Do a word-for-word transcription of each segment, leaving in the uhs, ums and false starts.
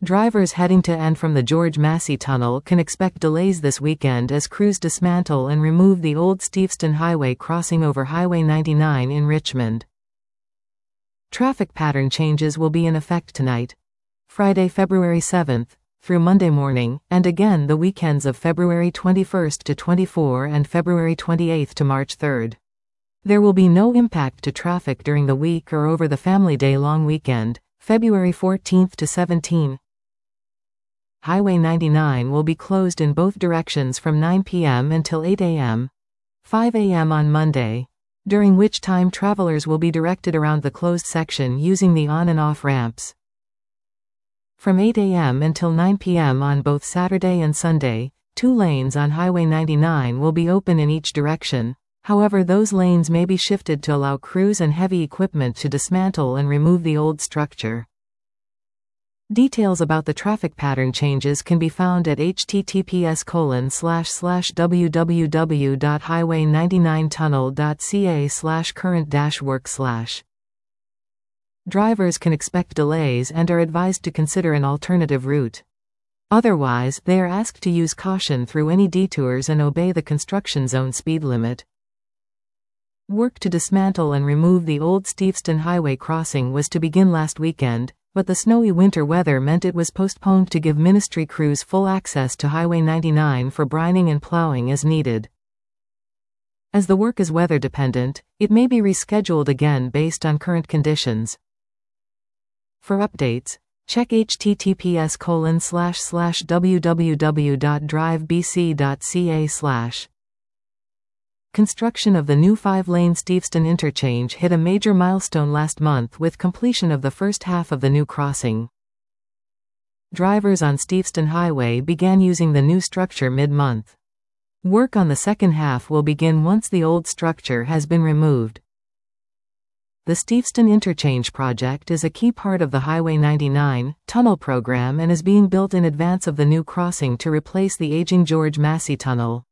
Drivers heading to and from the George Massey Tunnel can expect delays this weekend as crews dismantle and remove the old Steveston Highway crossing over Highway ninety-nine in Richmond. Traffic pattern changes will be in effect tonight, Friday, February seventh, through Monday morning, and again the weekends of February twenty-first to twenty-fourth and February twenty-eighth to March third. There will be no impact to traffic during the week or over the Family Day long weekend, February fourteenth to seventeenth. Highway ninety-nine will be closed in both directions from nine p m until eight a m, five a m on Monday, during which time travelers will be directed around the closed section using the on and off ramps. From eight a m until nine p m on both Saturday and Sunday, two lanes on Highway ninety-nine will be open in each direction. However, those lanes may be shifted to allow crews and heavy equipment to dismantle and remove the old structure. Details about the traffic pattern changes can be found at h t t p s colon slash slash w w w dot highway ninety-nine tunnel dot c a slash current dash work slash. Drivers can expect delays and are advised to consider an alternative route. Otherwise, they are asked to use caution through any detours and obey the construction zone speed limit. Work to dismantle and remove the old Steveston Highway crossing was to begin last weekend, but the snowy winter weather meant it was postponed to give ministry crews full access to Highway ninety-nine for brining and plowing as needed. As the work is weather dependent, it may be rescheduled again based on current conditions. For updates, check h t t p s colon slash slash w w w dot drive b c dot c a slash. Construction of the new five-lane Steveston interchange hit a major milestone last month with completion of the first half of the new crossing. Drivers on Steveston Highway began using the new structure mid-month. Work on the second half will begin once the old structure has been removed. The Steveston Interchange project is a key part of the Highway ninety-nine tunnel program and is being built in advance of the new crossing to replace the aging George Massey Tunnel.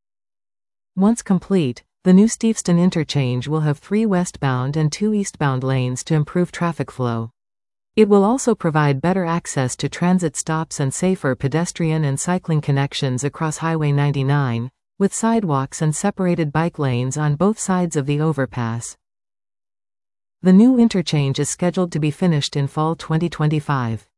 Once complete, the new Steveston interchange will have three westbound and two eastbound lanes to improve traffic flow. It will also provide better access to transit stops and safer pedestrian and cycling connections across Highway ninety-nine, with sidewalks and separated bike lanes on both sides of the overpass. The new interchange is scheduled to be finished in fall twenty twenty-five.